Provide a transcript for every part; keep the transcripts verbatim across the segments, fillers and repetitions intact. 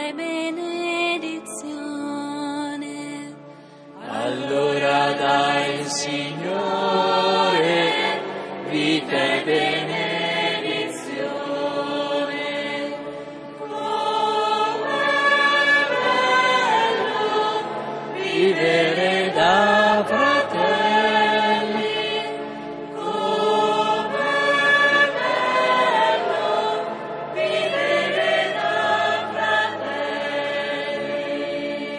e benedizione. Allora dai, Signore, vita e benedizione. Come bello vivere da fratelli, come bello vivere da fratelli.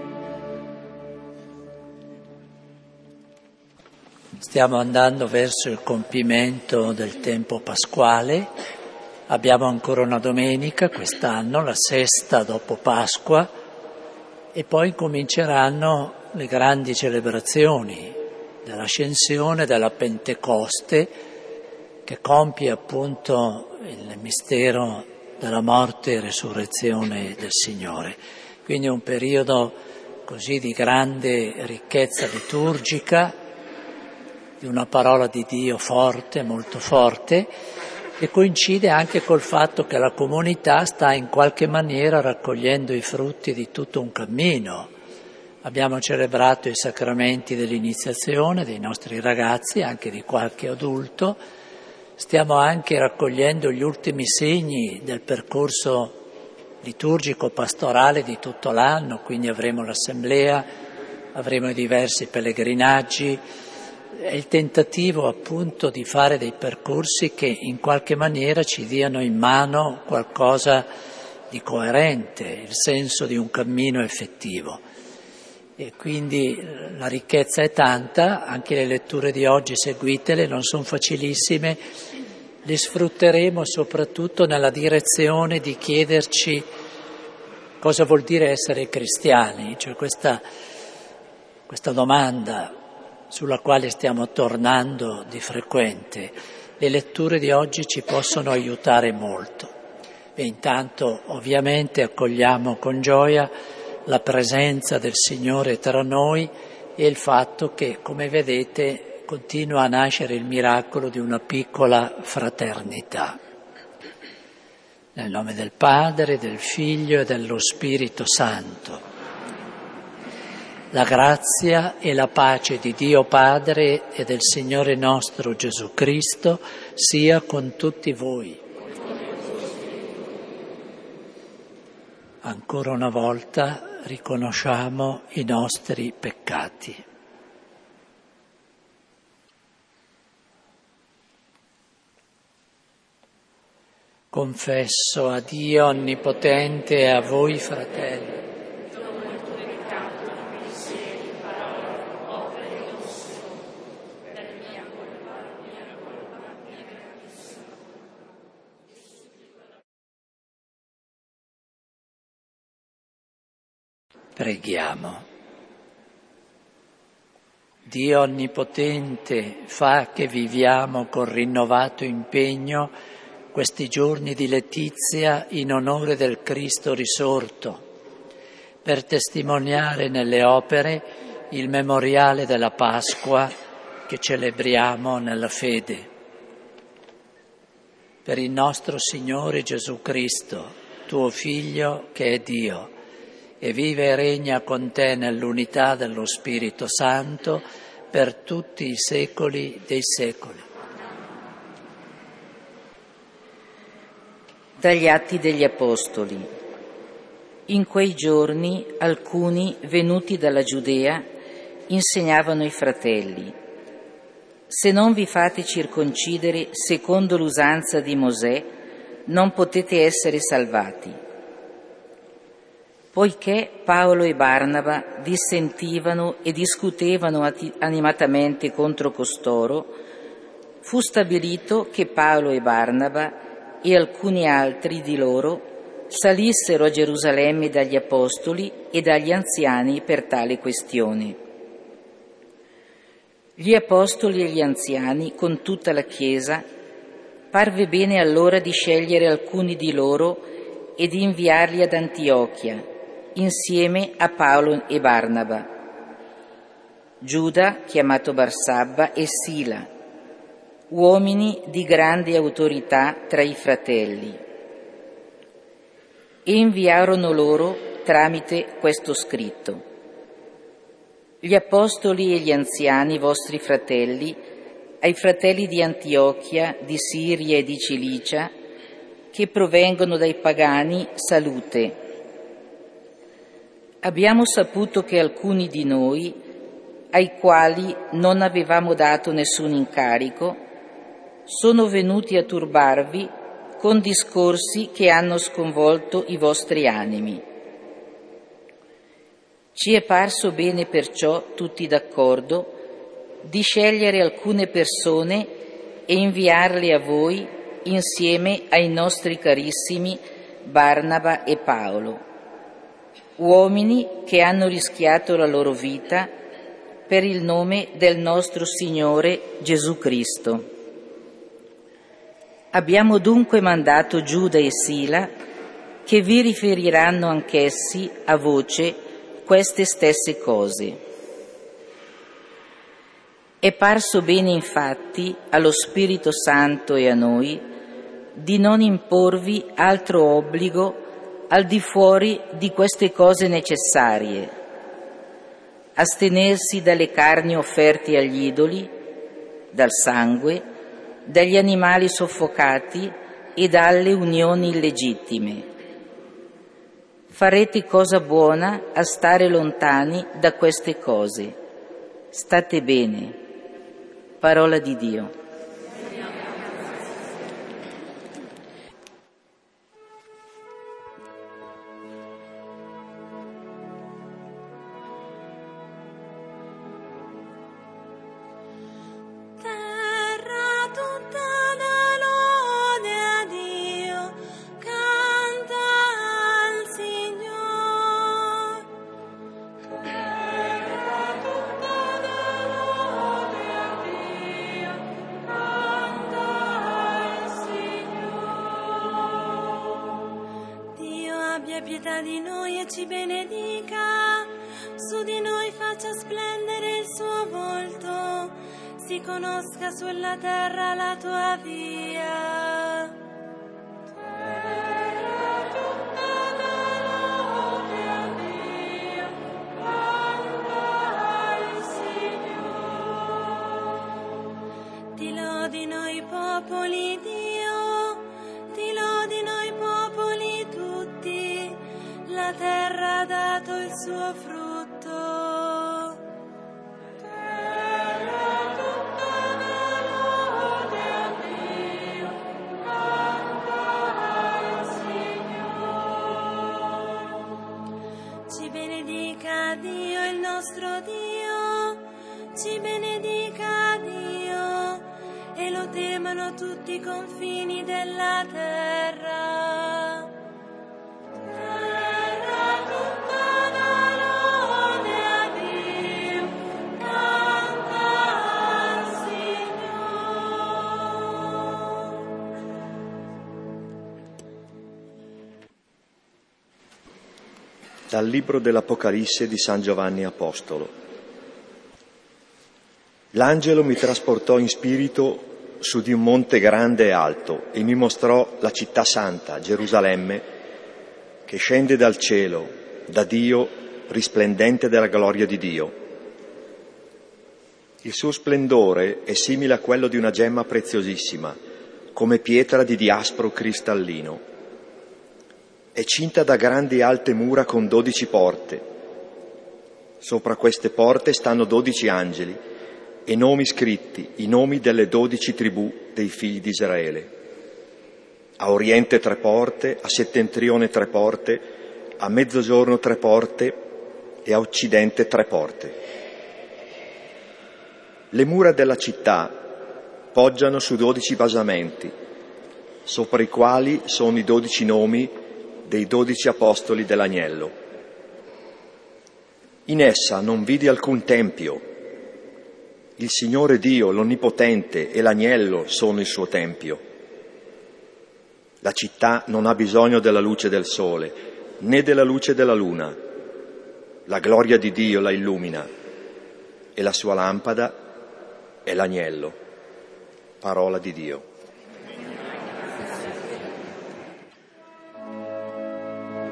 Stiamo andando verso il compimento del tempo pasquale. Abbiamo ancora una domenica quest'anno, la sesta dopo Pasqua, e poi cominceranno le grandi celebrazioni dell'Ascensione, della Pentecoste, che compie appunto il mistero della morte e resurrezione del Signore. Quindi è un periodo così di grande ricchezza liturgica, di una parola di Dio forte, molto forte, e coincide anche col fatto che la comunità sta in qualche maniera raccogliendo i frutti di tutto un cammino. Abbiamo celebrato i sacramenti dell'iniziazione dei nostri ragazzi, anche di qualche adulto. Stiamo anche raccogliendo gli ultimi segni del percorso liturgico pastorale di tutto l'anno, quindi avremo l'assemblea, avremo i diversi pellegrinaggi. È il tentativo appunto di fare dei percorsi che in qualche maniera ci diano in mano qualcosa di coerente, il senso di un cammino effettivo. E quindi la ricchezza è tanta, anche le letture di oggi seguitele, non sono facilissime, le sfrutteremo soprattutto nella direzione di chiederci cosa vuol dire essere cristiani, cioè questa, questa domanda sulla quale stiamo tornando di frequente. Le letture di oggi ci possono aiutare molto. E intanto ovviamente accogliamo con gioia la presenza del Signore tra noi e il fatto che, come vedete, continua a nascere il miracolo di una piccola fraternità. Nel nome del Padre, del Figlio e dello Spirito Santo. La grazia e la pace di Dio Padre e del Signore nostro Gesù Cristo sia con tutti voi. Ancora una volta riconosciamo i nostri peccati. Confesso a Dio Onnipotente e a voi, fratelli, preghiamo. Dio Onnipotente, fa che viviamo con rinnovato impegno questi giorni di letizia in onore del Cristo risorto, per testimoniare nelle opere il memoriale della Pasqua che celebriamo nella fede. Per il nostro Signore Gesù Cristo, tuo Figlio che è Dio, e vive e regna con te nell'unità dello Spirito Santo per tutti i secoli dei secoli. Dagli Atti degli Apostoli. In quei giorni alcuni, venuti dalla Giudea, insegnavano ai fratelli: se non vi fate circoncidere secondo l'usanza di Mosè, non potete essere salvati. Poiché Paolo e Barnaba dissentivano e discutevano animatamente contro costoro, fu stabilito che Paolo e Barnaba e alcuni altri di loro salissero a Gerusalemme dagli apostoli e dagli anziani per tale questione. Gli apostoli e gli anziani, con tutta la Chiesa, parve bene allora di scegliere alcuni di loro e di inviarli ad Antiochia, insieme a Paolo e Barnaba, Giuda, chiamato Barsabba, e Sila, uomini di grande autorità tra i fratelli. e inviarono loro tramite questo scritto: gli apostoli e gli anziani vostri fratelli, ai fratelli di Antiochia, di Siria e di Cilicia, che provengono dai pagani, salute. Abbiamo saputo che alcuni di noi, ai quali non avevamo dato nessun incarico, sono venuti a turbarvi con discorsi che hanno sconvolto i vostri animi. Ci è parso bene perciò, tutti d'accordo, di scegliere alcune persone e inviarle a voi insieme ai nostri carissimi Barnaba e Paolo, uomini che hanno rischiato la loro vita per il nome del nostro Signore Gesù Cristo. Abbiamo dunque mandato Giuda e Sila, che vi riferiranno anch'essi a voce queste stesse cose. È parso bene infatti allo Spirito Santo e a noi di non imporvi altro obbligo al di fuori di queste cose necessarie: astenersi dalle carni offerte agli idoli, dal sangue, dagli animali soffocati e dalle unioni illegittime. Farete cosa buona a stare lontani da queste cose. State bene. Parola di Dio. Abbia pietà di noi e ci benedica, su di noi faccia splendere il suo volto, si conosca sulla terra la tua via. Terra tutta da lode a Dio, canta il Signore. Ti lodino i popoli, Dio, ti lodino i popoli tutti, la terra ha dato il suo frutto. Terra tutta da lode a Dio, canta il Signore. Ci benedica Dio, il nostro Dio, ci benedica Dio, e lo temano tutti i confini della terra. Terra tutta da lode a Dio, canta al Signore. Dal libro dell'Apocalisse di San Giovanni Apostolo. L'angelo mi trasportò in spirito su di un monte grande e alto e mi mostrò la città santa, Gerusalemme, che scende dal cielo, da Dio, risplendente della gloria di Dio. Il suo splendore è simile a quello di una gemma preziosissima, come pietra di diaspro cristallino. È cinta da grandi alte mura con dodici porte. Sopra queste porte stanno dodici angeli e nomi scritti, i nomi delle dodici tribù dei figli di Israele. A oriente tre porte, a settentrione tre porte, a mezzogiorno tre porte e a occidente tre porte. Le mura della città poggiano su dodici basamenti, sopra i quali sono i dodici nomi dei dodici apostoli dell'agnello. In essa non vidi alcun tempio. Il Signore Dio, l'Onnipotente, e l'Agnello sono il suo tempio. La città non ha bisogno della luce del sole, né della luce della luna. La gloria di Dio la illumina, e la sua lampada è l'Agnello. Parola di Dio.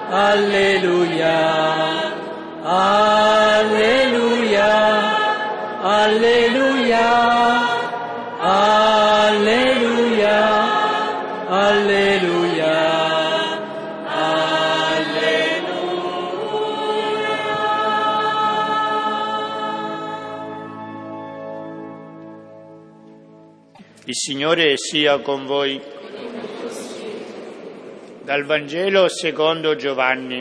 Alleluia, alleluia, alleluia, alleluia, alleluia, Il Signore sia con voi. Dal Vangelo secondo Giovanni.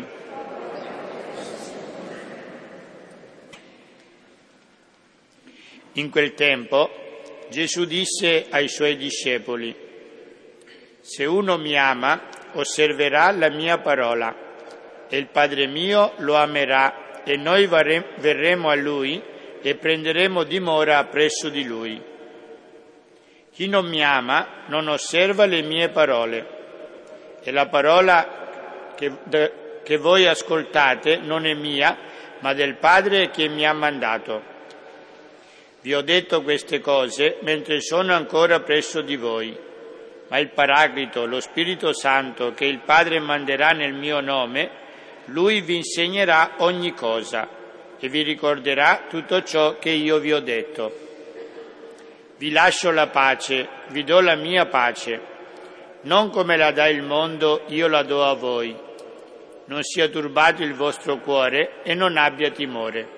In quel tempo Gesù disse ai suoi discepoli: se uno mi ama, osserverà la mia parola, e il Padre mio lo amerà, e noi verremo a lui e prenderemo dimora presso di lui. Chi non mi ama non osserva le mie parole, e la parola che, de, che voi ascoltate non è mia, ma del Padre che mi ha mandato. Vi ho detto queste cose mentre sono ancora presso di voi, ma il Paraclito, lo Spirito Santo, che il Padre manderà nel mio nome, Lui vi insegnerà ogni cosa e vi ricorderà tutto ciò che io vi ho detto. Vi lascio la pace, vi do la mia pace. Non come la dà il mondo, io la do a voi. Non sia turbato il vostro cuore e non abbia timore.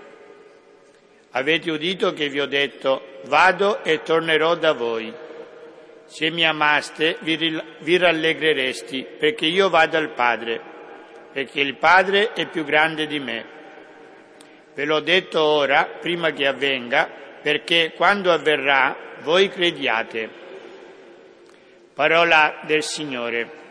Avete udito che vi ho detto: vado e tornerò da voi. Se mi amaste, vi, vi rallegreresti, perché io vado al Padre, perché il Padre è più grande di me. Ve l'ho detto ora, prima che avvenga, perché quando avverrà voi crediate. Parola del Signore.